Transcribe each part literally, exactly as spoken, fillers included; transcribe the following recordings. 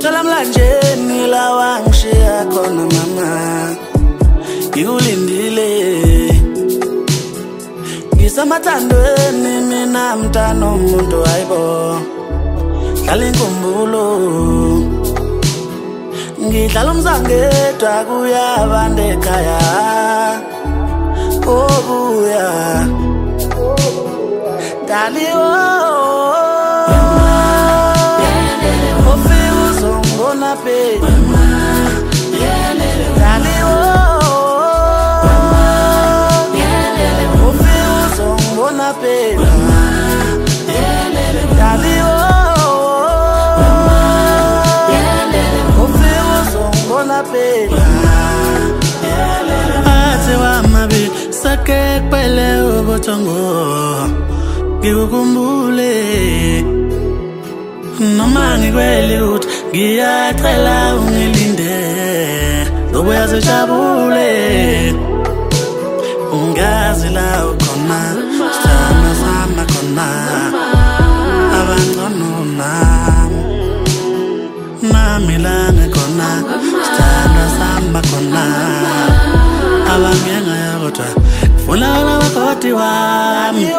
Ngisala mlanjeni la wangishiya khona mama Ngikulindile Ngisamathandweni mina mntana omuntu hayibo Dlala inkumbulo Ngidlala umzangedwa kuyabanda ekhaya Oh buya Daliwo Ofika uzongibona phe Daliwo Ofika uzongibona phe Daliwo Ofika uzongibona phe Athi wamabi sake kuphele ubuthongo Ngikukhumbule Noma ngikwele ukuthi ngiyacela ungilinde Ngoba sijabule Ungazi la ukhona Sithanda sama khona Abangcono nami Nami la ngikhona Sithanda sama khona Abangengaya kodwa Funa abakoti wami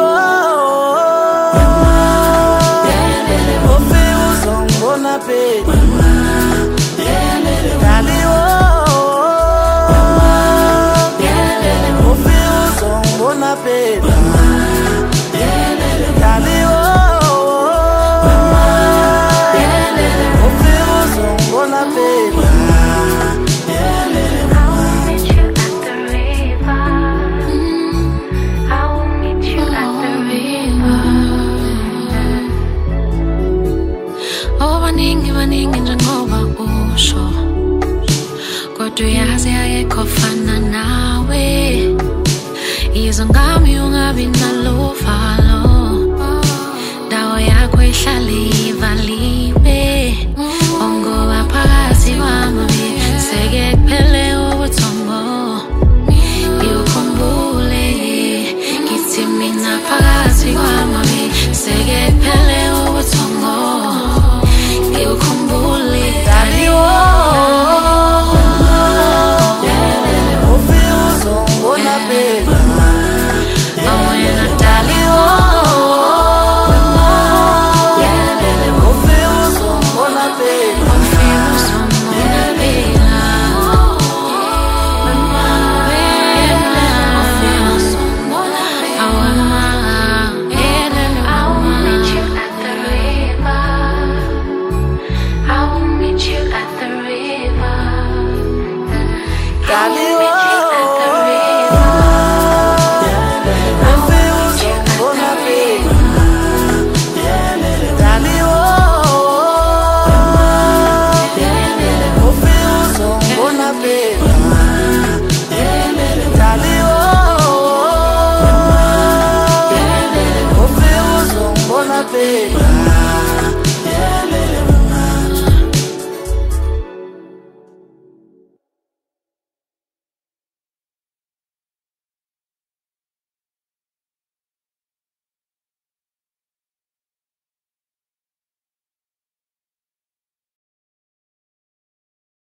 Bona pe Daliwo Ofika uzongibona pe Daliwo Ofika uzongibona pe Baningi baningi njengoba usho Kodwa uyazi ayekho fana nawe Yizo ngami ungabi naluvalo Dawo yakho ihlale ivaliwe Ongoba phakathi kwami Seke kuphele ubuthongo Ngikukhumbule Ngithi mina phakathi kwami Seke kuphele ubuthongo Ngikukhumbule Daliwo Ofika uzongibona phe Awena Daliwo Ofika uzongibona phe Ofika uzongibona phe Daliwo